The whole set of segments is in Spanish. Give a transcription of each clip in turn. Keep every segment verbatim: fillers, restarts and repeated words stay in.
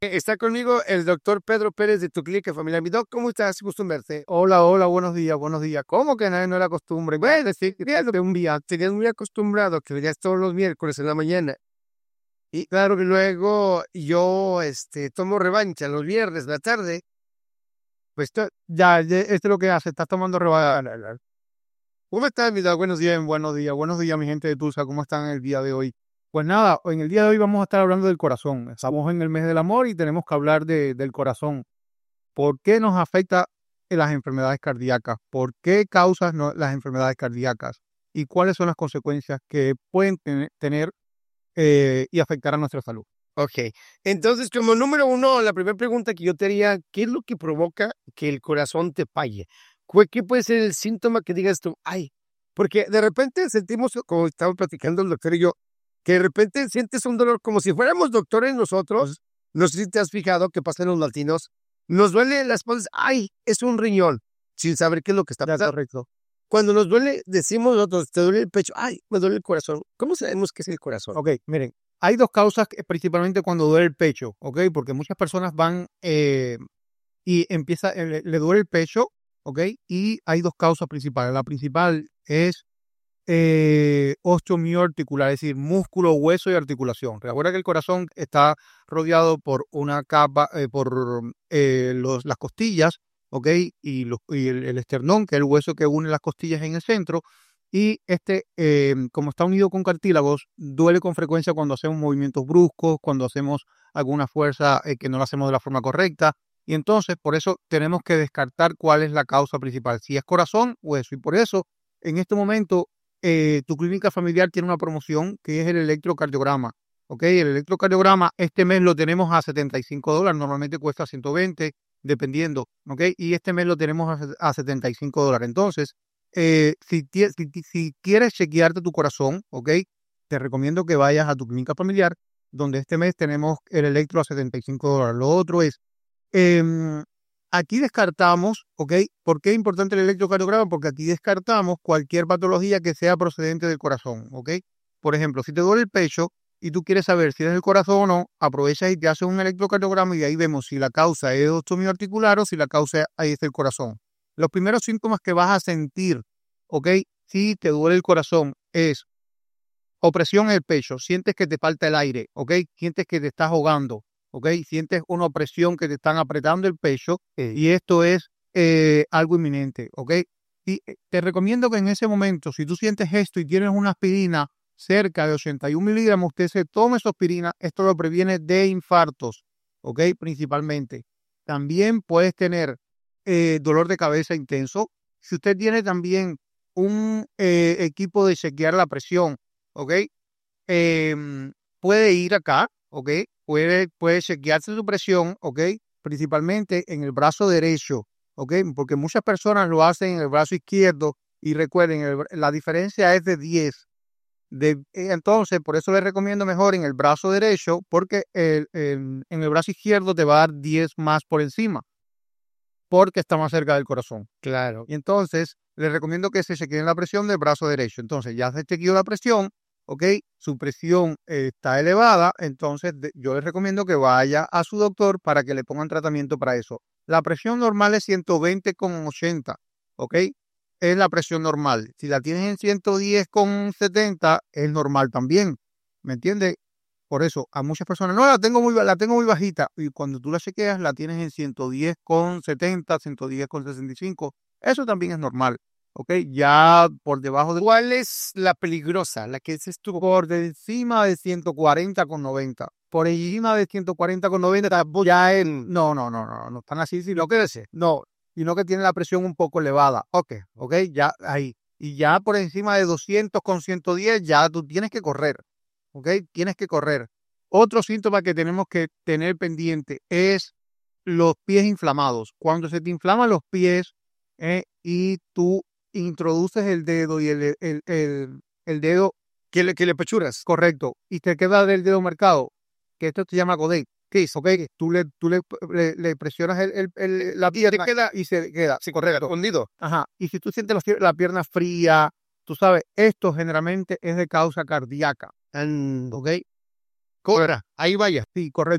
Está conmigo el doctor Pedro Pérez de tu clínica familiar. Mi doc, ¿cómo estás? Gusto en verte. Hola, hola, buenos días, buenos días. ¿Cómo que nadie no era costumbre? Bueno, sí, de un día, tenías muy acostumbrado que venías todos los miércoles en la mañana. Y claro que luego yo este, tomo revancha los viernes de la tarde. Pues to- ya, ya, esto es lo que hace, estás tomando rebaño. ¿Cómo estás, mi doc? Buenos días. Bien, buenos días, buenos días, mi gente de Tulsa, ¿cómo están el día de hoy? Pues nada, en el día de hoy vamos a estar hablando del corazón. Estamos en el mes del amor y tenemos que hablar de, del corazón. ¿Por qué nos afecta en las enfermedades cardíacas? ¿Por qué causan no- las enfermedades cardíacas? ¿Y cuáles son las consecuencias que pueden ten- tener eh, y afectar a nuestra salud? Ok. Entonces, como número uno, la primera pregunta que yo te haría, ¿qué es lo que provoca que el corazón te falle? ¿Cuál- ¿Qué puede ser el síntoma que digas tú, ay? Porque de repente sentimos, como estaba platicando el doctor y yo, que de repente sientes un dolor como si fuéramos doctores nosotros. No sé si te has fijado que pasa en los latinos. Nos duele las espalda, ay, es un riñón, sin saber qué es lo que está Ya, pasando. correcto. Cuando nos duele, decimos nosotros, te duele el pecho, ay, me duele el corazón. ¿Cómo sabemos qué es el corazón? Ok, miren, hay dos causas, que- principalmente cuando duele el pecho, ¿ok? Porque muchas personas van eh, y empieza, eh, le, le duele el pecho, ¿ok? Y hay dos causas principales. La principal es eh, osteomioarticular, es decir, músculo, hueso y articulación. Recuerda que el corazón está rodeado por una capa, eh, por eh, los, las costillas, ¿ok? Y, los, y el, el esternón, que es el hueso que une las costillas en el centro. Y este, eh, como está unido con cartílagos, duele con frecuencia cuando hacemos movimientos bruscos, cuando hacemos alguna fuerza eh, que no la hacemos de la forma correcta. Y entonces, por eso tenemos que descartar cuál es la causa principal, si es corazón o eso. Y por eso, en este momento, eh, tu clínica familiar tiene una promoción que es el electrocardiograma. ¿Ok? El electrocardiograma este mes lo tenemos a setenta y cinco dólares, normalmente cuesta ciento veinte, dependiendo. ¿Ok? Y este mes lo tenemos a, a setenta y cinco dólares. Entonces, eh, si, tie- si, si quieres chequearte tu corazón, ¿ok? Te recomiendo que vayas a tu clínica familiar, donde este mes tenemos el electro a setenta y cinco dólares. Lo otro es, em, aquí descartamos, ¿ok? ¿Por qué es importante el electrocardiograma? Porque aquí descartamos cualquier patología que sea procedente del corazón, ¿ok? Por ejemplo, si te duele el pecho y tú quieres saber si es el corazón o no, aprovechas y te haces un electrocardiograma y ahí vemos si la causa es osteomioarticular o si la causa ahí es el corazón. Los primeros síntomas que vas a sentir, ¿ok? Si te duele el corazón es opresión en el pecho, sientes que te falta el aire, ¿ok? Sientes que te estás ahogando, ¿ok? Sientes una opresión que te están apretando el pecho Sí. y esto es eh, algo inminente, ¿ok? Y eh, te recomiendo que en ese momento, si tú sientes esto y tienes una aspirina cerca de ochenta y un miligramos, usted se tome esa aspirina, esto lo previene de infartos, ¿ok? Principalmente. También puedes tener eh, dolor de cabeza intenso. Si usted tiene también un eh, equipo de chequear la presión, ¿ok? Em, puede ir acá, ¿ok? Puede, puede chequearse su presión, ¿ok? Principalmente en el brazo derecho, ¿ok? Porque muchas personas lo hacen en el brazo izquierdo y recuerden, el- la diferencia es de diez. De, eh, entonces, por eso les recomiendo mejor en el brazo derecho, porque el- el- en el brazo izquierdo te va a dar diez más por encima, porque está más cerca del corazón. Claro. Y entonces, les recomiendo que se chequeen la presión del brazo derecho. Entonces, ya se chequeó la presión, ¿ok? Su presión eh, está elevada, entonces de- yo les recomiendo que vaya a su doctor para que le pongan tratamiento para eso. La presión normal es ciento veinte con ochenta, ¿ok? Es la presión normal. Si la tienes en ciento diez con setenta, es normal también, ¿me entiendes? Por eso, a muchas personas, no, la tengo muy, ba- la tengo muy bajita. Y cuando tú la chequeas, la tienes en ciento diez con setenta, ciento diez con sesenta y cinco. Eso también es normal. ¿Ok? Ya por debajo de, ¿Cuál es la peligrosa, la que dices tú? por de encima de ciento cuarenta con noventa. Por encima de ciento cuarenta con noventa, ya en, no, no, no, no, no están así, sino No que, crece. no, sino que tiene la presión un poco elevada. Ok, ok, ya ahí. Y ya por encima de doscientos con ciento diez, ya tú tienes que correr. ¿Ok? Tienes que correr. Otro síntoma que tenemos que tener pendiente es los pies inflamados. Cuando se te inflaman los pies eh, y tú introduces el dedo y el, el, el, el dedo ¿Qué le, qué le pechuras? correcto y te queda del dedo marcado, que esto se llama godín. ¿Qué es? ¿Ok? Tú le, tú le, le, le presionas el, el, el- la Y te pierna queda y se queda. Sí, correcto. hundido. Ajá. Y si tú sientes la, fier- la pierna fría, tú sabes, esto generalmente es de causa cardíaca. And... ¿Ok? Cobra, ahí vaya. Sí, correcto.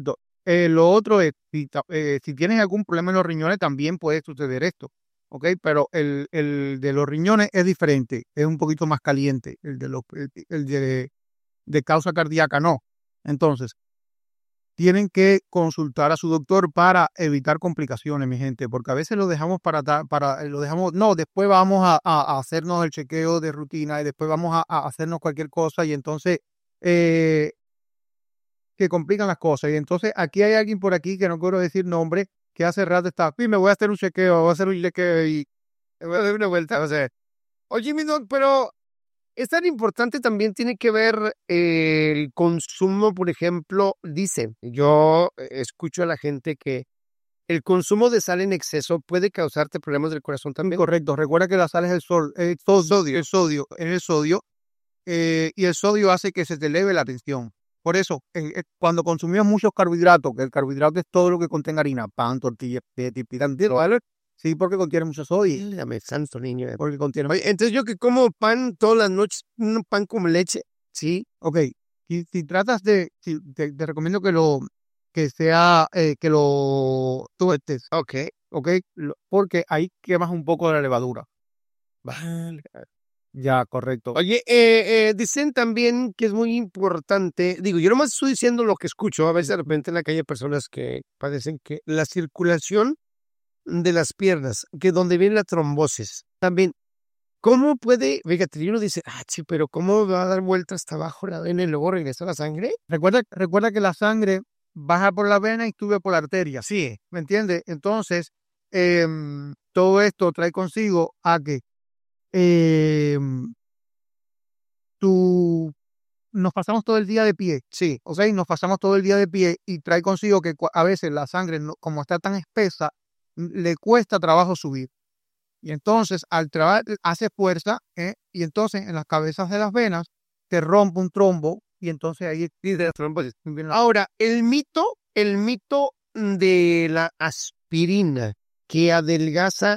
Eh, lo otro es, si, ta- eh, si tienes algún problema en los riñones, también puede suceder esto, ¿ok? Pero el, el de los riñones es diferente, es un poquito más caliente, el de, los, el, el de, de causa cardíaca no. Entonces, tienen que consultar a su doctor para evitar complicaciones, mi gente, porque a veces lo dejamos para, ta- para eh, lo dejamos, no, después vamos a, a- a hacernos el chequeo de rutina y después vamos a, a hacernos cualquier cosa y entonces eh, que complican las cosas. Y entonces aquí hay alguien por aquí que no quiero decir nombre, que hace rato está, "Sí, me voy a hacer un chequeo, voy a hacer un chequeo y Me voy a dar una vuelta, o sea. Oye, mi doc, pero es tan importante también tiene que ver eh, el consumo, por ejemplo, dicen, yo eh, escucho a la gente que el consumo de sal en exceso puede causarte problemas del corazón también. incorrecto. Recuerda que la sal es el sol, el sodio, el sodio, es el sodio, eh, y el sodio hace que se te eleve la tensión. Por eso, eh, eh, cuando consumimos muchos carbohidratos, que el carbohidrato es todo lo que contenga harina, pan, tortilla, picante, ¿vale? Sí, porque contiene mucho sodio. Dame santo niño. eh. Porque contiene. Oye, entonces yo que como pan todas las noches, un pan con leche, ¿sí? Ok, y si tratas de, si, te, te recomiendo que lo, que sea, eh, que lo tuestes, Ok. ok, Lo- porque ahí quemas un poco de la levadura. Vale. Ya, correcto. Oye, eh, eh, dicen también que es muy importante, digo, yo nomás estoy diciendo lo que escucho, a veces de repente en la calle hay personas que padecen que la circulación de las piernas, que donde viene la trombosis, también, ¿cómo puede, fíjate, y uno dice, ah, sí, pero ¿cómo va a dar vuelta hasta abajo la vena y luego regresa la sangre? Recuerda, recuerda que la sangre baja por la vena y sube por la arteria. Sí, ¿Me entiendes? Entonces, em, todo esto trae consigo a que em, tú, nos pasamos todo el día de pie, sí, ¿ok? Nos pasamos todo el día de pie y trae consigo que cua- a veces la sangre, no- como está tan espesa, n- le cuesta trabajo subir. Y entonces, al trabajar, hace fuerza, ¿eh? Y entonces en las cabezas de las venas te rompe un trombo y entonces ahí sí, de la trombosis. viene la- Ahora, el mito, el mito de la aspirina que adelgaza.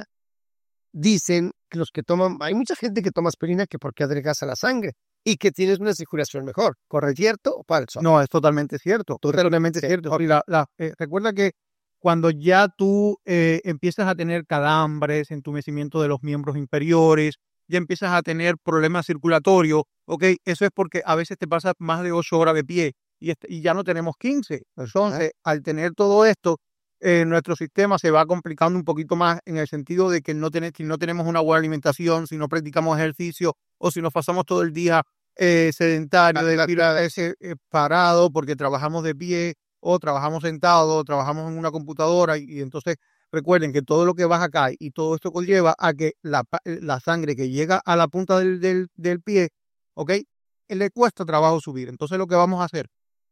Dicen que los que toman, hay mucha gente que toma aspirina que porque adelgaza la sangre y que tienes una circulación mejor. ¿Correcto? ¿Cierto o falso? No, es totalmente cierto. Totalmente Sí, cierto. y la- la- eh, recuerda que cuando ya tú eh, empiezas a tener calambres, entumecimiento de los miembros inferiores, ya empiezas a tener problemas circulatorios, ¿ok? Eso es porque a veces te pasas más de ocho horas de pie y, este- y ya no tenemos quince. Entonces, al tener todo esto, eh, nuestro sistema se va complicando un poquito más en el sentido de que no, tiene- si no tenemos una buena alimentación, si no practicamos ejercicio o si nos pasamos todo el día eh, sedentario, de decir, ese, eh, parado porque trabajamos de pie o trabajamos sentado o trabajamos en una computadora y, y entonces recuerden que todo lo que baja acá y todo esto conlleva a que la, pa- eh, la sangre que llega a la punta del, del, del pie, ¿ok? Le cuesta trabajo subir. Entonces lo que vamos a hacer,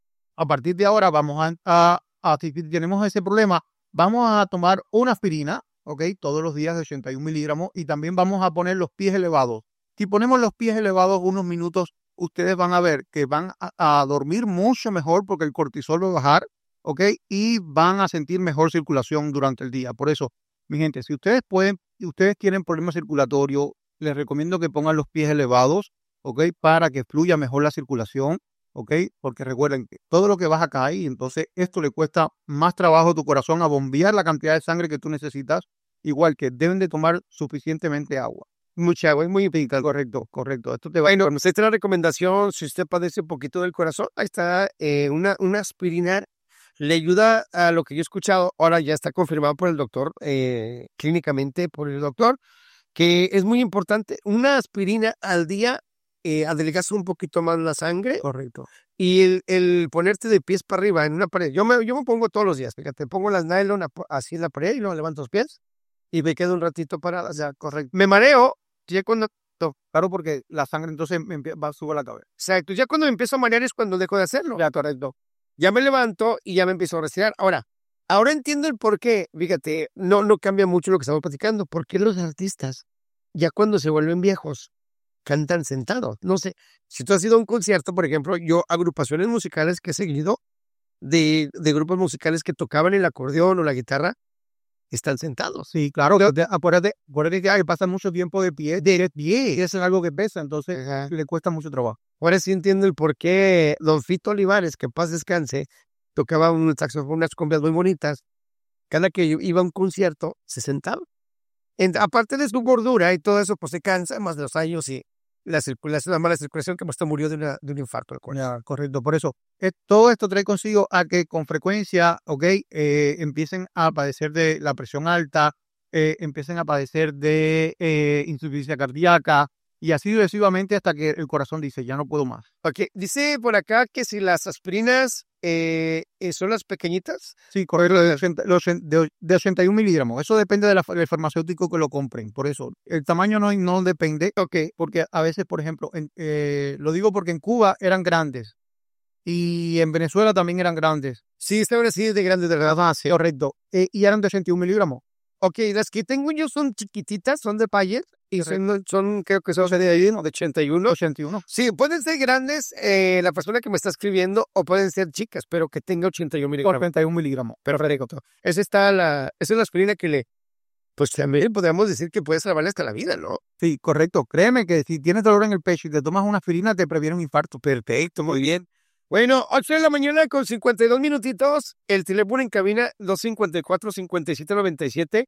a partir de ahora vamos a, a, a- si tenemos ese problema, vamos a tomar una aspirina, ¿ok? Todos los días de ochenta y un miligramos y también vamos a poner los pies elevados. Si ponemos los pies elevados unos minutos, ustedes van a ver que van a, a dormir mucho mejor porque el cortisol va a bajar, ¿ok? Y van a sentir mejor circulación durante el día. Por eso, mi gente, si ustedes pueden, si ustedes tienen problemas circulatorios, les recomiendo que pongan los pies elevados, ¿ok? Para que fluya mejor la circulación, ¿ok? Porque recuerden que todo lo que vas acá y entonces esto le cuesta más trabajo a tu corazón a bombear la cantidad de sangre que tú necesitas, igual que deben de tomar suficientemente agua. Mucha agua, es muy eficaz. Correcto, correcto. Esto te va Bueno, esta es la recomendación, si usted padece un poquito del corazón, ahí está eh, una, una aspirina, le ayuda a lo que yo he escuchado, ahora ya está confirmado por el doctor, eh, clínicamente por el doctor, que es muy importante, una aspirina al día eh, adelgaza un poquito más la sangre. correcto. Y el, el ponerte de pies para arriba en una pared, yo me, yo me pongo todos los días, fíjate, pongo las nylon ap- así en la pared y luego levanto los pies y me quedo un ratito parada, o sea, Correcto. me mareo, ya cuando, Claro, porque la sangre entonces me empie- va a subir la cabeza. exacto, ya cuando me empiezo a marear es cuando dejo de hacerlo, Ya, correcto. ya me levanto y ya me empiezo a respirar. Ahora, ahora entiendo el por qué, fíjate, no, no cambia mucho lo que estamos platicando, porque los artistas, ya cuando se vuelven viejos, cantan sentados, no sé, si tú has ido a un concierto, por ejemplo, yo agrupaciones musicales que he seguido, de, de grupos musicales que tocaban el acordeón o la guitarra, están sentados. Sí, claro. que te- Acuérdate, acuérdate que ay, pasa mucho tiempo de pie, de pie, y eso es algo que pesa, entonces Ajá. le cuesta mucho trabajo. Ahora sí entiendo el por qué don Fito Olivares, que en paz descanse, tocaba un saxofón, unas cumbias muy bonitas. Cada que yo iba a un concierto, se sentaba. En- aparte de su gordura y todo eso, pues se cansa más de los años y la circulación, la mala circulación, que hasta murió de, una, de un infarto al corazón. Ya, correcto. Por eso, eh, todo esto trae consigo a que con frecuencia, ok, eh, empiecen a padecer de la presión alta, eh, empiecen a padecer de eh, insuficiencia cardíaca y así sucesivamente hasta que el corazón dice, ya no puedo más. Ok, dice por acá que si las aspirinas eh, eh, son las pequeñitas. Sí, correcto, de, ochenta los en- de, de ochenta y un miligramos. Eso depende de la fa- del farmacéutico que lo compren. Por eso, el tamaño no, no depende, Ok, porque a veces, por ejemplo, en, eh, lo digo porque en Cuba eran grandes y en Venezuela también eran grandes. sí, estaban así de grandes, de verdad. Ajá, sí, correcto. Eh, y eran de ochenta y un miligramos. Ok, las que tengo yo son chiquititas, son de Bayer y Correcto. son, son, creo que son de, de ochenta y uno. ochenta y uno. Sí, pueden ser grandes eh, la persona que me está escribiendo o pueden ser chicas, pero que tenga ochenta y uno miligramos. ochenta y un miligramos. Perfecto. Esa está la, esa es la aspirina que le, pues también podríamos decir que puede salvarle hasta la vida, ¿no? Sí, correcto. Créeme que si tienes dolor en el pecho y te tomas una aspirina, te previene un infarto. Perfecto, muy bien. Bueno, ocho de la mañana con cincuenta y dos minutitos. El teléfono en cabina dos cinco cuatro, cinco siete nueve siete.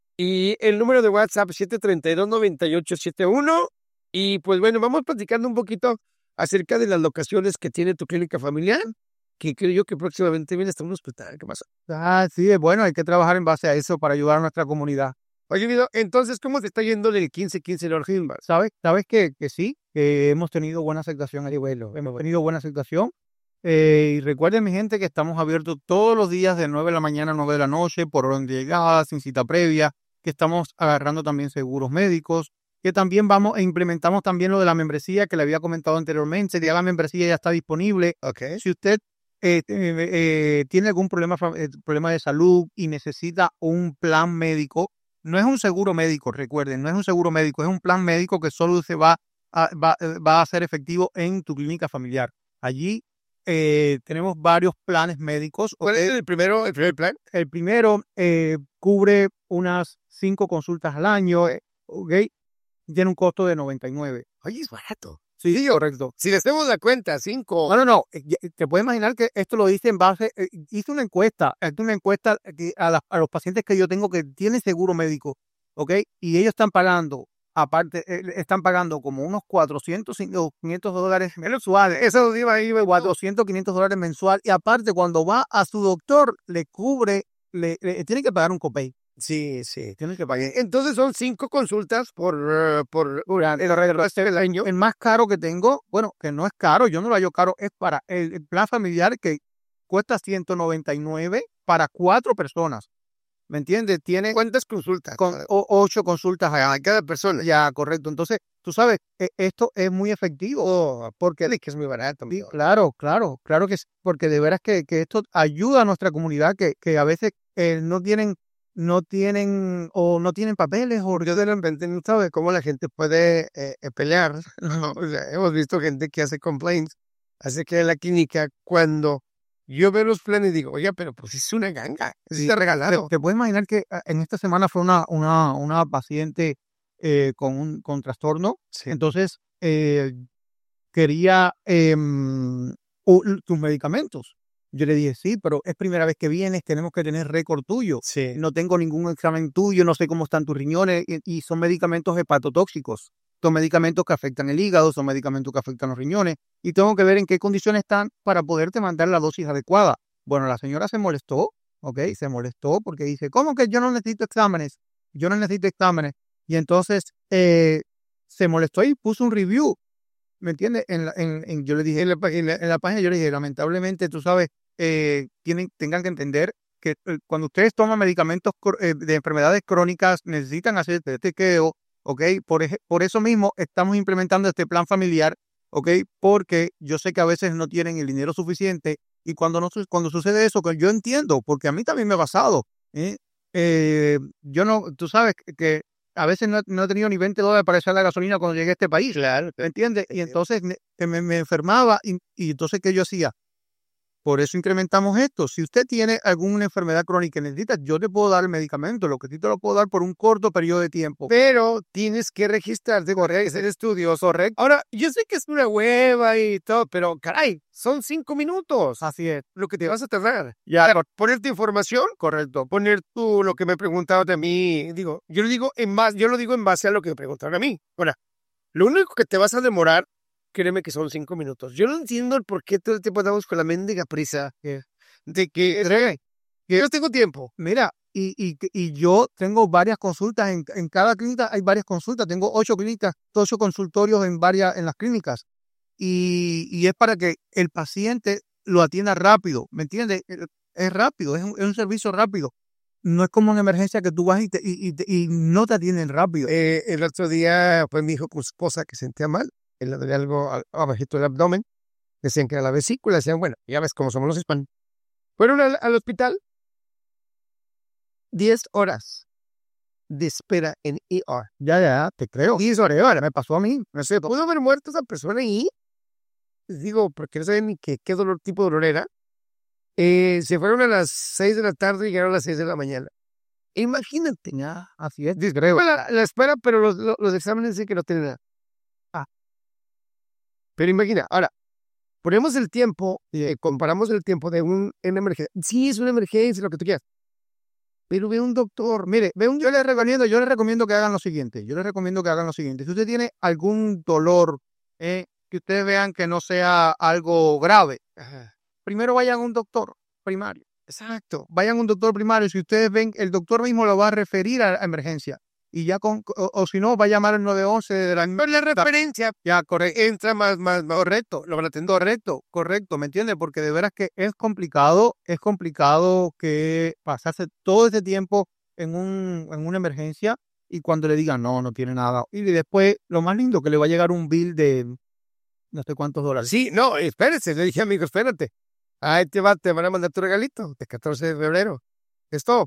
Y el número de WhatsApp siete tres dos, nueve ocho siete uno. Y pues bueno, vamos platicando un poquito acerca de las locaciones que tiene tu clínica familiar, que creo yo que próximamente viene hasta un hospital. ¿Qué pasa? Ah, sí, es bueno, hay que trabajar en base a eso para ayudar a nuestra comunidad. Oye, Vido, entonces, ¿cómo te está yendo del quince quince North Hilbert? ¿Sabes? ¿Sabes que, que sí? Que hemos tenido buena aceptación allí, bueno, hemos tenido buena aceptación. Eh, y recuerden, mi gente, que estamos abiertos todos los días de nueve de la mañana a nueve de la noche, por orden de llegada, sin cita previa, que estamos agarrando también seguros médicos, que también vamos e implementamos también lo de la membresía que le había comentado anteriormente. Ya la membresía ya está disponible. Ok. Si usted eh, eh, eh, tiene algún problema, fa- eh, problema de salud y necesita un plan médico, no es un seguro médico, recuerden, no es un seguro médico, es un plan médico que solo se va a, va, eh, va a ser efectivo en tu clínica familiar. Allí eh, tenemos varios planes médicos. ¿Cuál ¿Ok? es el primero, el primer plan? El primero eh, cubre unas cinco consultas al año, eh, ¿ok? Tiene un costo de noventa y nueve. Oye, es barato. Sí, Digo, correcto. si le hacemos la cuenta, cinco. No, no, no. eh, ya- Te puedes imaginar que esto lo hice en base, eh, hice una encuesta, hice una encuesta que a, la- a los pacientes que yo tengo que tienen seguro médico, ¿ok? Y ellos están pagando, aparte, eh, están pagando como unos cuatrocientos, quinientos dólares mensuales. Eso iba ahí, cuatrocientos, quinientos dólares mensual. Y aparte, cuando va a su doctor, le cubre, le, le- tiene que pagar un copay. Sí, sí. Tiene que pagar. Entonces son cinco consultas por, eh, por el resto del año. El más caro que tengo, bueno, que no es caro, yo no lo hallo caro, es para el, el plan familiar que cuesta ciento noventa y nueve para cuatro personas. ¿Me entiendes? Tiene ¿Cuántas consultas? con, o- ocho consultas a A cada persona. ya, correcto. Entonces, tú sabes, e- esto es muy efectivo Oh, porque dile que es muy barato. sí, amigo. claro, claro, claro que sí, porque de veras que, que esto ayuda a nuestra comunidad que, que a veces eh, no tienen, no tienen o no tienen papeles o Porque de repente no sabe cómo la gente puede eh, eh, pelear. ¿No? O sea, hemos visto gente que hace complaints, hace que en la clínica, cuando yo veo los planes, digo, oye, pero pues es una ganga, es Sí, está te, regalado. te puedes imaginar que ah, en esta semana fue una, una, una paciente eh, con un con trastorno, Sí. entonces eh, quería em, u- tus medicamentos. Yo le dije, sí, pero es primera vez que vienes, tenemos que tener récord tuyo. Sí. No tengo ningún examen tuyo, no sé cómo están tus riñones y, y son medicamentos hepatotóxicos. Son medicamentos que afectan el hígado, son medicamentos que afectan los riñones y tengo que ver en qué condiciones están para poderte mandar la dosis adecuada. Bueno, la señora se molestó, ¿ok? Se molestó porque dice, ¿cómo que yo no necesito exámenes? Yo no necesito exámenes. Y entonces eh, se molestó y puso un review. ¿Me entiendes? En, la- en, en- yo le dije, en la, página, en la página yo le dije, lamentablemente, tú sabes, eh, tienen, tengan que entender que eh, cuando ustedes toman medicamentos cro- eh, de enfermedades crónicas, necesitan hacer este chequeo, ¿ok? Por, ej- por eso mismo estamos implementando este plan familiar, ¿ok? Porque yo sé que a veces no tienen el dinero suficiente y cuando, no, su- cuando sucede eso, que yo entiendo, porque a mí también me ha pasado, ¿eh? Eh, yo no, tú sabes que que a veces no, no he tenido ni veinte dólares para echar la gasolina cuando llegué a este país. Claro. ¿Me entiendes? Y Entiendo. entonces me, que me, me enfermaba y, y entonces, ¿qué yo hacía? Por eso incrementamos esto. Si usted tiene alguna enfermedad crónica y necesita, yo te puedo dar el medicamento, lo que sí te lo puedo dar por un corto periodo de tiempo. Pero tienes que registrarte, correcto, hacer estudios, correcto. Ahora, yo sé que es una hueva y todo, pero caray, son cinco minutos. Así es. Lo que te vas a tardar. Ya. Claro, poner tu información, correcto. Poner tú lo que me preguntaron de mí. Digo, yo lo digo en base, yo lo digo en base a lo que me preguntaron a mí. Ahora, lo único que te vas a demorar, créeme que son cinco minutos. Yo no entiendo el por qué todo el tiempo andamos con la mendiga prisa Yeah. de que, que yo tengo tiempo. Mira, y, y, y yo tengo varias consultas, en, en cada clínica hay varias consultas, tengo ocho clínicas, ocho consultorios en varias, en las clínicas, y, y es para que el paciente lo atienda rápido, ¿me entiendes? Es rápido, es un, es un servicio rápido. No es como una emergencia que tú vas y, te, y, y, y no te atienden rápido. Eh, el otro día, pues mi hijo con su esposa que sentía mal, él le dolía algo abajito del abdomen, decían que era la vesícula, decían, bueno, ya ves cómo somos los hispanos. Fueron al, al hospital, diez horas de espera en E R. Ya, ya, te creo. diez horas, me pasó a mí. No sé, pudo haber muerto esa persona ahí. Digo, porque no saben ni qué, qué dolor, tipo de dolor era. Eh, se fueron a las seis de la tarde y llegaron a las seis de la mañana. Imagínate. Ya, así es. Creo. La, la espera, pero los, los, los exámenes dicen que no tienen nada. Ah. Pero imagina, ahora, ponemos el tiempo, eh, comparamos el tiempo de un, una emergencia. Sí, es una emergencia, lo que tú quieras. Pero ve un doctor, mire, ve un... Yo les recomiendo, yo les recomiendo que hagan lo siguiente. Yo les recomiendo que hagan lo siguiente. Si usted tiene algún dolor, eh, que ustedes vean que no sea algo grave, Ajá. primero vayan a un doctor primario. Exacto. Vayan a un doctor primario. Si ustedes ven, el doctor mismo lo va a referir a, a emergencia. Y ya con, o, o si no, va a llamar al nueve once de la... Pero la referencia, ya, correcto. Entra más, más, más correcto, lo van a atender. Correcto, correcto, ¿me entiendes? Porque de veras que es complicado, es complicado que pasarse todo ese tiempo en, un, en una emergencia y cuando le digan, no, no tiene nada. Y después, lo más lindo, que le va a llegar un bill de no sé cuántos dólares. Sí, no, espérese, le dije, amigo, espérate. Ahí te va, te van a mandar tu regalito de catorce de febrero. Esto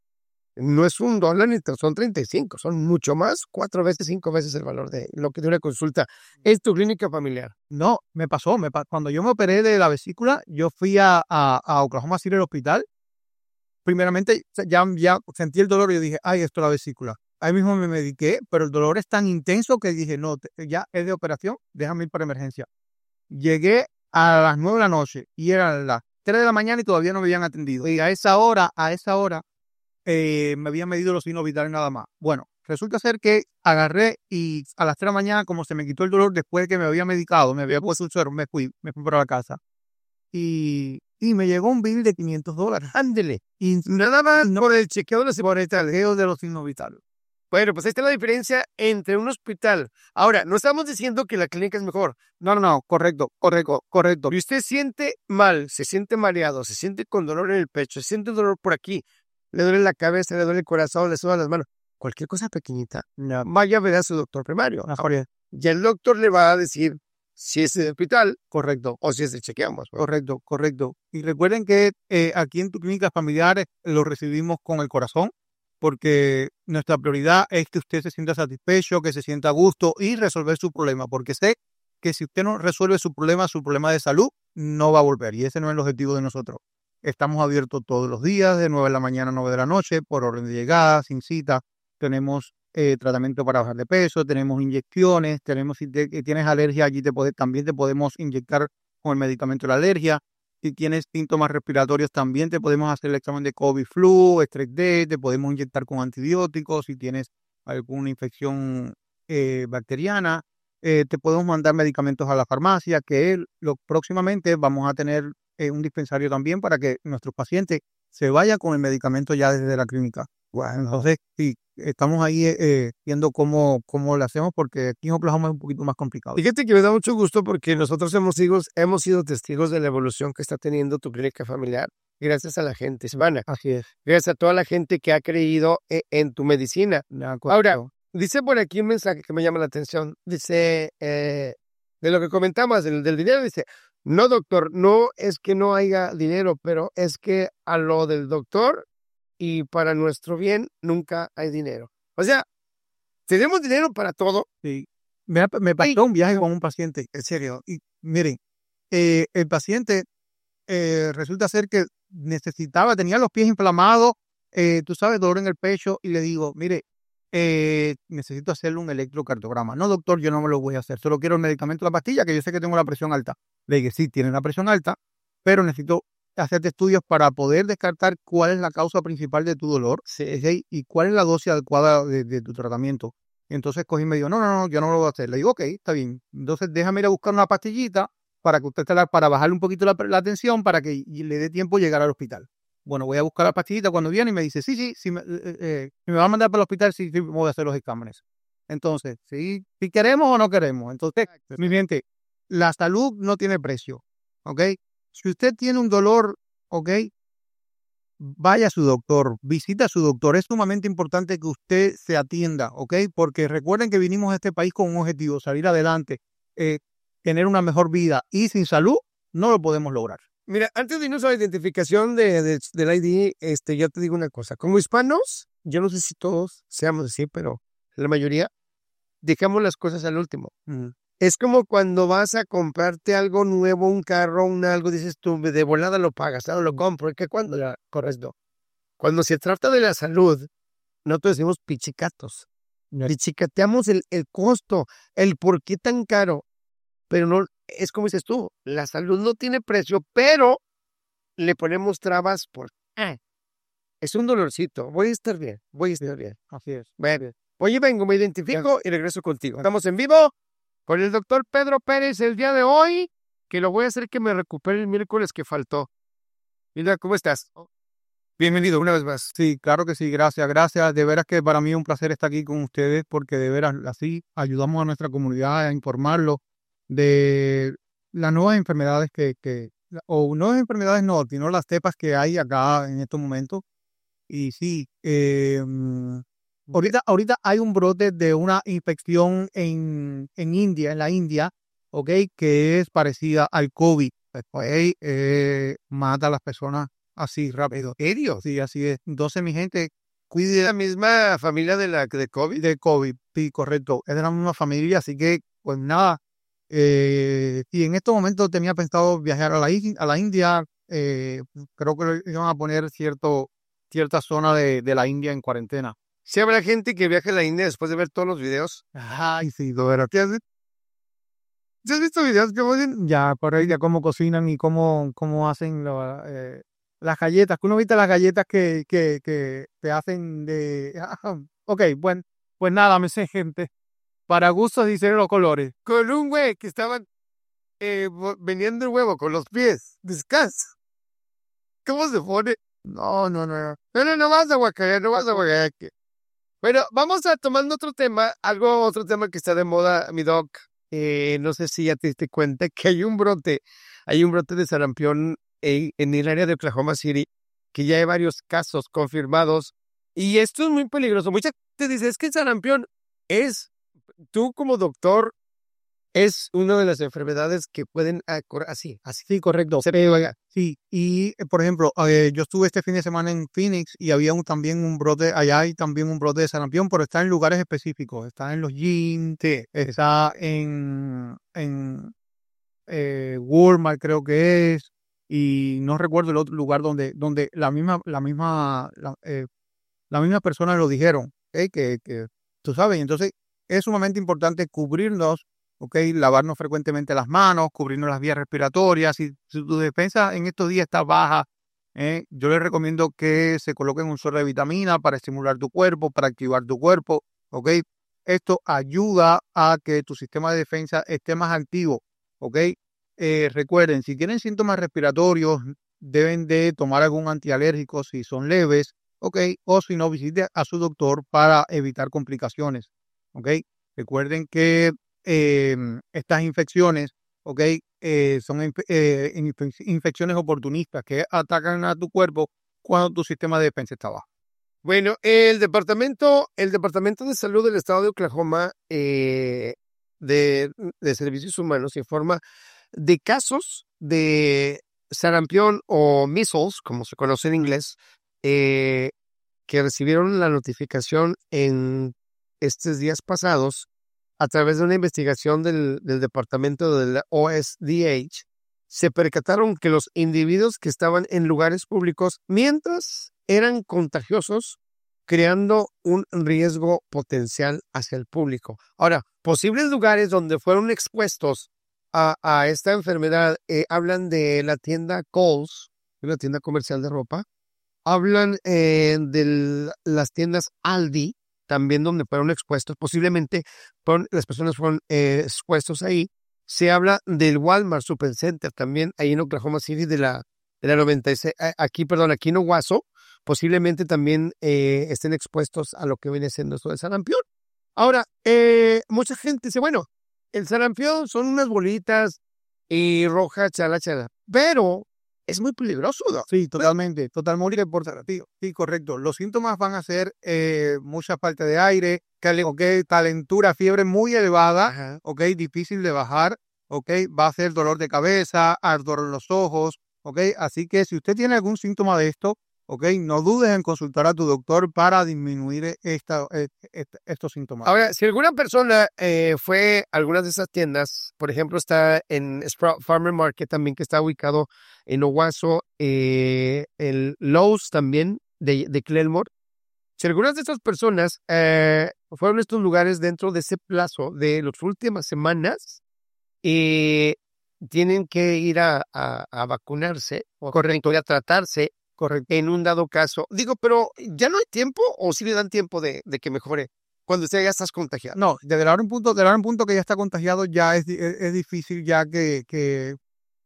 no es un dólar ni son treinta y cinco, son mucho más, cuatro veces, cinco veces el valor de lo que de una consulta. Es tu clínica familiar. No, me pasó, me pa cuando yo me operé de la vesícula, yo fui a, a, a Oklahoma City, al hospital. Primeramente, ya, ya sentí el dolor y yo dije, ay, esto es la vesícula. Ahí mismo me mediqué, pero el dolor es tan intenso que dije, no, ya es de operación, déjame ir para emergencia. Llegué a las nueve de la noche y eran las tres de la mañana y todavía no me habían atendido. Y a esa hora, a esa hora, eh, me habían medido los signos vitales nada más. Bueno, resulta ser que agarré y a las tres de la mañana, como se me quitó el dolor después de que me había medicado, me había puesto un suero, me fui, me fui para la casa. Y, y me llegó un bill de quinientos dólares. Ándele. Y nada más no, por el chequeo de los, por el chequeo de los signos vitales. Bueno, pues ahí está la diferencia entre un hospital. Ahora, no estamos diciendo que la clínica es mejor. No, no, no, correcto, correcto, correcto. Y usted siente mal, se siente mareado, se siente con dolor en el pecho, se siente dolor por aquí, le duele la cabeza, le duele el corazón, le sudan las manos. Cualquier cosa pequeñita, no. Vaya a ver a su doctor primario. Mejor. Y el doctor le va a decir si es el hospital, correcto, o si es el chequeamos. Correcto, correcto. Y recuerden que eh, aquí en tu clínica familiar lo recibimos con el corazón, porque nuestra prioridad es que usted se sienta satisfecho, que se sienta a gusto y resolver su problema, porque sé que si usted no resuelve su problema, su problema de salud, no va a volver, y ese no es el objetivo de nosotros. Estamos abiertos todos los días, de nueve de la mañana a nueve de la noche, por orden de llegada, sin cita. Tenemos eh, tratamiento para bajar de peso, tenemos inyecciones, tenemos, si te, tienes alergia, allí te puede, también te podemos inyectar con el medicamento de la alergia. Si tienes síntomas respiratorios, también te podemos hacer el examen de COVID flu, estrés D, te podemos inyectar con antibióticos. Si tienes alguna infección eh, bacteriana, eh, te podemos mandar medicamentos a la farmacia, que lo, próximamente vamos a tener eh, un dispensario también para que nuestros pacientes se vayan con el medicamento ya desde la clínica. Bueno, entonces, sí, estamos ahí eh, viendo cómo, cómo lo hacemos, porque aquí en Oklahoma es un poquito más complicado. Fíjate que me da mucho gusto porque nosotros hemos, hijos, hemos sido testigos de la evolución que está teniendo tu clínica familiar, gracias a la gente hispana. Así es. Gracias a toda la gente que ha creído en, en tu medicina. Ahora, dice por aquí un mensaje que me llama la atención. Dice, eh, de lo que comentamos, del, del dinero, dice, no, doctor, no es que no haya dinero, pero es que a lo del doctor y para nuestro bien nunca hay dinero. O sea, tenemos dinero para todo. Sí. Me, me pasó un viaje con un paciente, en serio. Y miren, eh, el paciente eh, resulta ser que necesitaba, tenía los pies inflamados, eh, tú sabes, dolor en el pecho, y le digo, mire, eh, necesito hacerle un electrocardiograma. No, doctor, yo no me lo voy a hacer, solo quiero el medicamento, la pastilla, que yo sé que tengo la presión alta. Le dije, sí, tiene la presión alta, pero necesito hacerte estudios para poder descartar cuál es la causa principal de tu dolor, Sí. ¿sí? Y cuál es la dosis adecuada de, de tu tratamiento. Entonces cogí y me dijo, no, no, no, yo no lo voy a hacer. Le digo, ok, está bien. Entonces déjame ir a buscar una pastillita para que usted te la, para bajarle un poquito la, la tensión para que le dé tiempo llegar al hospital. Bueno, voy a buscar la pastillita cuando viene y me dice, sí, sí, sí me, eh, eh, si me va a mandar para el hospital, sí, sí, voy a hacer los exámenes. Entonces, sí, si queremos o no queremos. Entonces, mi gente, la salud no tiene precio, ¿ok? Si usted tiene un dolor, ¿ok? Vaya a su doctor, visita a su doctor. Es sumamente importante que usted se atienda, ¿ok? Porque recuerden que vinimos a este país con un objetivo, salir adelante, eh, tener una mejor vida, y sin salud no lo podemos lograr. Mira, antes de irnos a la identificación de, de, del I D, este, yo te digo una cosa. Como hispanos, yo no sé si todos seamos así, pero la mayoría dejamos las cosas al último. Mm. Es como cuando vas a comprarte algo nuevo, un carro, un algo, dices tú, de volada lo pagas, no lo compro. ¿Qué cuando? Ya, correcto. Cuando se trata de la salud, nosotros decimos pichicatos. Pichicateamos el, el costo, el por qué tan caro. Pero no, es como dices tú, la salud no tiene precio, pero le ponemos trabas por, ah, es un dolorcito, voy a estar bien, voy a estar bien. Así es. Bueno, oye, vengo, me identifico y regreso contigo. Estamos en vivo con el doctor Pedro Pérez el día de hoy, que lo voy a hacer que me recupere el miércoles que faltó. Mira, ¿cómo estás? Bienvenido una vez más. Sí, claro que sí, gracias, gracias. De veras que para mí es un placer estar aquí con ustedes, porque de veras así ayudamos a nuestra comunidad a informarlo de las nuevas enfermedades que, que o nuevas enfermedades no, sino las cepas que hay acá en estos momentos. Y sí, eh, mm, ahorita, ahorita hay un brote de una infección en, en India, en la India, ¿ok? Que es parecida al COVID. Pues, eh, mata a las personas así rápido. ¿En serio? Sí, así es. Entonces, mi gente, ¿Cuide de la misma familia de la de COVID? de COVID, sí, correcto. Es de la misma familia, así que, pues nada. Eh, y en estos momentos tenía pensado viajar a la, is- a la India. eh, creo que iban a poner cierto, cierta zona de, de la India en cuarentena. ¿Sí habrá gente que viaje a la India después de ver todos los videos? Ay, sí, lo era. ¿Qué haces? ¿Sí has visto videos que hacen? Ya, por ahí de cómo cocinan y cómo, cómo hacen lo- eh, las galletas. Que uno viste las galletas que, que, que te hacen de... Ok, bueno, pues nada, me sé, gente. Para gustos y los colores. Con un güey que estaban eh, vo- vendiendo el huevo con los pies. Descansa. ¿Cómo se pone? No, no, no. No, no, no vas a guacarear, no vas a guacarear. Bueno, vamos a tomando otro tema, algo, otro tema que está de moda, mi doc. Eh, no sé si ya te diste cuenta que hay un brote, hay un brote de sarampión en, en el área de Oklahoma City, que ya hay varios casos confirmados. Y esto es muy peligroso. Mucha gente dice, es que el sarampión es, tú como doctor, es una de las enfermedades que pueden ocurrir así, así. Sí, correcto. Se Eh, pega. sí, y eh, por ejemplo, eh, yo estuve este fin de semana en Phoenix y había un- también un brote, allá hay también un brote de sarampión, pero está en lugares específicos. Está en los gyms, Sí. está en, en eh, Walmart, creo que es, y no recuerdo el otro lugar donde, donde la misma, la misma, la, eh, la misma persona lo dijeron, ¿ok? que, que tú sabes, entonces es sumamente importante cubrirnos, ¿ok? Lavarnos frecuentemente las manos, cubrirnos las vías respiratorias. Si, si tu defensa en estos días está baja, ¿eh? Yo les recomiendo que se coloquen un suero de vitamina para estimular tu cuerpo, para activar tu cuerpo, ¿ok? Esto ayuda a que tu sistema de defensa esté más activo, ¿ok? Eh, recuerden, si tienen síntomas respiratorios, deben de tomar algún antialérgico si son leves, ¿ok? O si no, visite a su doctor para evitar complicaciones, ¿ok? Recuerden que eh, estas infecciones, ¿ok? Eh, son inf- eh, inf- infecciones oportunistas que atacan a tu cuerpo cuando tu sistema de defensa está bajo. Bueno, el departamento, el Departamento de Salud del Estado de Oklahoma eh, de, de Servicios Humanos informa de casos de sarampión o measles, como se conoce en inglés, eh, que recibieron la notificación en estos días pasados a través de una investigación del, del departamento de la O S D H. se percataron que los individuos que estaban en lugares públicos mientras eran contagiosos, creando un riesgo potencial hacia el público. Ahora, posibles lugares donde fueron expuestos a, a esta enfermedad, eh, hablan de la tienda Kohl's, una tienda comercial de ropa, hablan eh, de las tiendas Aldi, también donde fueron expuestos, posiblemente fueron, las personas fueron eh, expuestos ahí. Se habla del Walmart Supercenter, también ahí en Oklahoma City, de la, de la noventa y seis, aquí, perdón, aquí en Owasso, posiblemente también eh, estén expuestos a lo que viene siendo esto del sarampión. Ahora, eh, mucha gente dice, bueno, el sarampión son unas bolitas y roja, chala, chala, pero es muy peligroso, ¿no? Sí, totalmente, totalmente por tío. Sí, correcto. Los síntomas van a ser eh, mucha falta de aire, cal okay, calentura, fiebre muy elevada, Ajá. ok, difícil de bajar, ok, va a ser dolor de cabeza, ardor en los ojos, ok, así que si usted tiene algún síntoma de esto, ok, no dudes en consultar a tu doctor para disminuir esta, esta, estos síntomas. Ahora, si alguna persona eh, fue a algunas de esas tiendas, por ejemplo, está en Sprout Farmer Market también, que está ubicado en Owasso, eh, el Lowe's también de, de Claremore. Si algunas de estas personas eh, fueron a estos lugares dentro de ese plazo de las últimas semanas, eh, tienen que ir a, a, a vacunarse, o correcto, a tratarse. Correcto. En un dado caso. Digo, pero ¿ya no hay tiempo o sí le dan tiempo de, de que mejore cuando usted ya estás contagiado? No, desde ahora un punto, desde ahora un punto que ya está contagiado, ya es, es, es difícil ya que, que,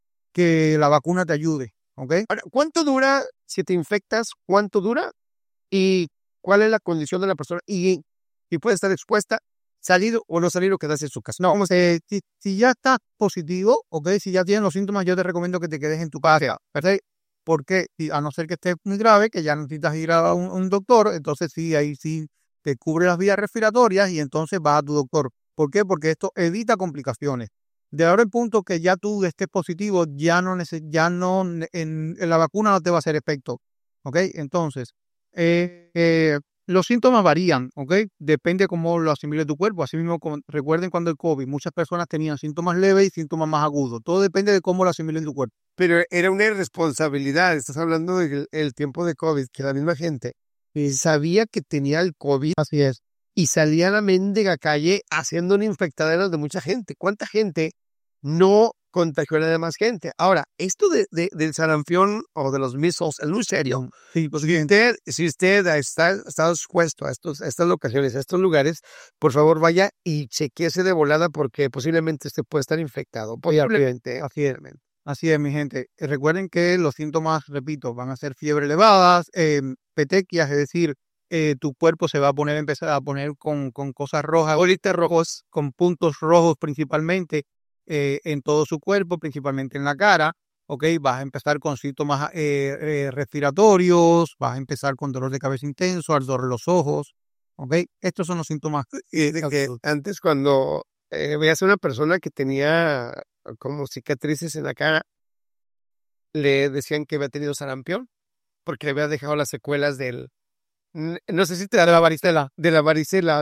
que la vacuna te ayude, ¿ok? Ahora, ¿cuánto dura si te infectas? ¿Cuánto dura? ¿Y cuál es la condición de la persona? Y, y puede estar expuesta, salir o no salir o quedarse en su casa. No, eh, si, si ya estás positivo, ¿ok? Si ya tienes los síntomas, yo te recomiendo que te quedes en tu casa, ¿verdad? Porque a no ser que esté muy grave, que ya necesitas ir a un, un doctor, entonces sí, ahí sí te cubre las vías respiratorias y entonces vas a tu doctor. ¿Por qué? Porque esto evita complicaciones. De ahora el punto que ya tú estés positivo, ya no, ya no en, en la vacuna no te va a hacer efecto. ¿Ok? Entonces, eh, eh, los síntomas varían, ¿ok? Depende cómo lo asimile tu cuerpo. Así mismo, como, recuerden cuando el COVID, muchas personas tenían síntomas leves y síntomas más agudos. Todo depende de cómo lo asimile tu cuerpo. Pero era una irresponsabilidad. Estás hablando del el tiempo de COVID, que la misma gente sabía que tenía el COVID. Así es. Y salía a la mendiga calle haciendo un infectadero de mucha gente. ¿Cuánta gente no contagió a la demás gente? Ahora, esto de, de, del sarampión o de los measles, es muy serio. Sí, pues si, usted, si usted está, está expuesto a, estos, a estas locaciones, a estos lugares, por favor vaya y chequeese de volada porque posiblemente usted puede estar infectado. Posiblemente. Así es. Así es, mi gente. Recuerden que los síntomas, repito, van a ser fiebre elevadas, eh, petequias, es decir, eh, tu cuerpo se va a poner, empezar a poner con, con cosas rojas, bolitas rojos, con puntos rojos principalmente eh, en todo su cuerpo, principalmente en la cara. Ok, vas a empezar con síntomas eh, eh, respiratorios, vas a empezar con dolor de cabeza intenso, ardor en los ojos. Ok, estos son los síntomas. Y de que antes cuando eh, veías a una persona que tenía como cicatrices en la cara, le decían que había tenido sarampión porque le había dejado las secuelas del, no sé si te da de la varicela, de la varicela.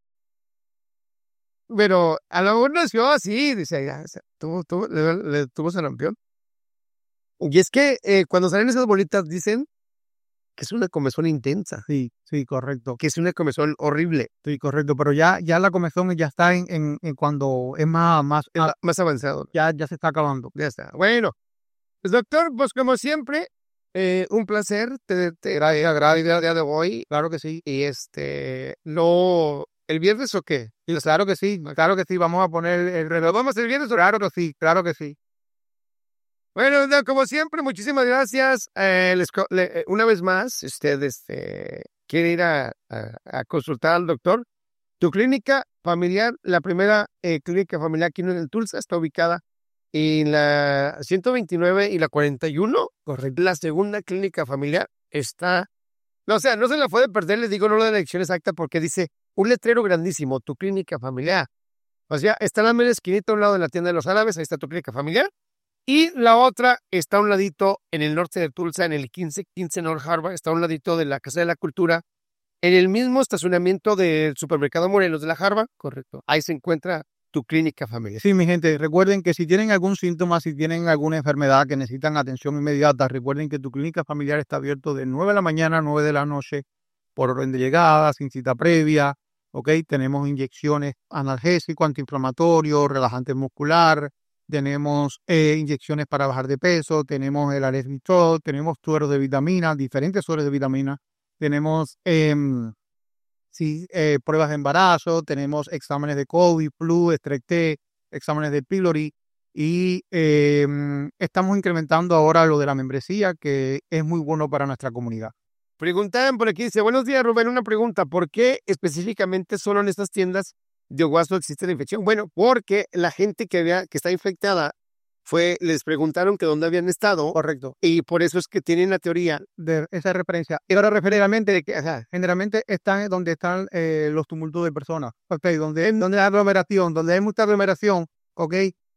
Pero a lo mejor nació así, dice, ya, o sea, tuvo, tuvo, le, le tuvo sarampión. Y es que eh, cuando salen esas bolitas dicen que es una comezón intensa. Sí, sí, correcto. Que es una comezón horrible. Sí, correcto, pero ya, ya la comezón ya está en, en, en cuando es más, más, es más avanzado. Ya, ya se está acabando. Ya está. Bueno, pues doctor, pues como siempre, eh, un placer. Te, te agradezco el día de hoy. Claro que sí. Y este, lo, ¿el viernes o qué? Sí, claro que sí, claro que sí. Vamos a poner el reloj. ¿Vamos el viernes? Claro que sí, claro que sí. Bueno, no, como siempre, muchísimas gracias. Eh, les, le, una vez más, si usted este, quiere ir a, a, a consultar al doctor, tu clínica familiar, la primera eh, clínica familiar aquí en el Tulsa, está ubicada en la ciento veintinueve y la cuarenta y uno. Correcto. La segunda clínica familiar está, no, o sea, no se la puede perder, les digo no la dirección exacta porque dice un letrero grandísimo, tu clínica familiar. O sea, está en la mera esquinita a un lado de la tienda de los árabes, ahí está tu clínica familiar. Y la otra está a un ladito en el norte de Tulsa, en el quince quince North Harvard, está a un ladito de la Casa de la Cultura, en el mismo estacionamiento del supermercado Morelos de la Harvard. Correcto. Ahí se encuentra tu clínica familiar. Sí, mi gente, recuerden que si tienen algún síntoma, si tienen alguna enfermedad que necesitan atención inmediata, recuerden que tu clínica familiar está abierto de nueve de la mañana a nueve de la noche por orden de llegada, sin cita previa, ¿ok? Tenemos inyecciones analgésicos, antiinflamatorios, relajantes muscular, tenemos eh, inyecciones para bajar de peso, tenemos el Aresvitol, tenemos sueros de vitamina, diferentes sueros de vitamina, tenemos eh, sí, eh, pruebas de embarazo, tenemos exámenes de COVID, flu, estrés T, exámenes de pylori y eh, estamos incrementando ahora lo de la membresía, que es muy bueno para nuestra comunidad. Preguntaban por aquí, dice, buenos días, Rubén, una pregunta, ¿por qué específicamente solo en estas tiendas de Owasso existe la infección? Bueno, porque la gente que, había, que está infectada fue, les preguntaron que dónde habían estado. Correcto. Y por eso es que tienen la teoría de esa referencia. Y ahora generalmente, de que, o sea, generalmente están donde están eh, los tumultos de personas, ok, donde, donde hay aglomeración, donde hay mucha aglomeración, ok,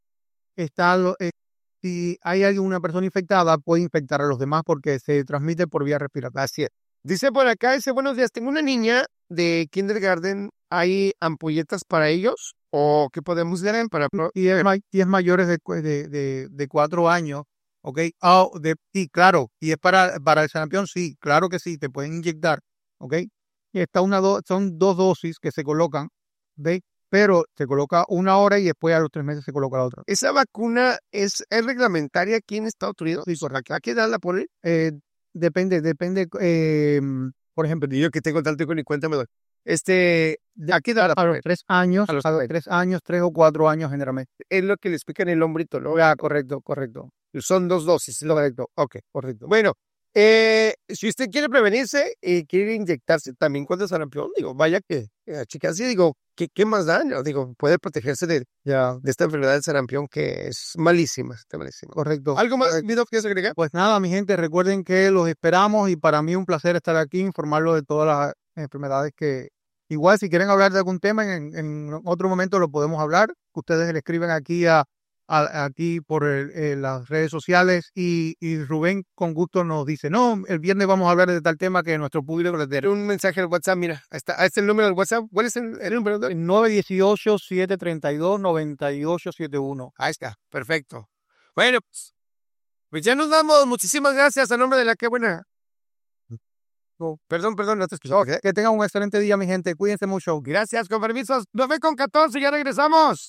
está lo, eh, si hay alguna persona infectada, puede infectar a los demás porque se transmite por vía respiratoria. Así es. Dice por acá, dice, buenos días, tengo una niña de kindergarten, ¿hay ampolletas para ellos? ¿O qué podemos hacer para...? Y es, y es mayores de, de, de, de cuatro años, ¿ok? Oh, de, sí, claro, y es para, para el sarampión, sí, claro que sí, te pueden inyectar, ¿ok? Y está una do, son dos dosis que se colocan, ¿ve? Pero se coloca una hora y después a los tres meses se coloca la otra. ¿Esa vacuna es, es reglamentaria aquí en Estados Unidos? Sí, correcto. ¿A qué edad la ponen? Eh, depende, depende, eh, por ejemplo, yo que tengo tanto ni cuenta me doy. Este, ¿a qué edad la a los ponen? tres años, a los, a los tres años, tres o cuatro años generalmente. Es lo que le explican en el hombrito, ¿no? Ah, correcto, correcto. Son dos dosis, lo correcto. Ok, correcto. Bueno, eh, si usted quiere prevenirse y quiere inyectarse también contra sarampión, digo, vaya que, eh, chicas, sí, digo, ¿qué, qué más daño? Digo, puede protegerse de, ya, de esta enfermedad del sarampión que es malísima, está malísima. Correcto. ¿Algo más, Vido, quieres agregar? Pues nada, mi gente, recuerden que los esperamos y para mí es un placer estar aquí, informarlos de todas las enfermedades que, igual si quieren hablar de algún tema, en, en otro momento lo podemos hablar. Ustedes le escriben aquí a A, aquí por el, eh, las redes sociales y, y Rubén con gusto nos dice, no, el viernes vamos a hablar de tal tema que nuestro público les dé. Un mensaje al WhatsApp, mira, ahí está, ahí está el número del WhatsApp. ¿Cuál es el, el número? nueve uno ocho, siete tres dos, nueve ocho siete uno. Ahí está, perfecto. Bueno, pues, pues ya nos vamos. Muchísimas gracias a nombre de la que buena. Oh, perdón, perdón, no te escuché. Okay. Que tengan un excelente día, mi gente. Cuídense mucho. Gracias, con permisos. nueve con catorce, ya regresamos.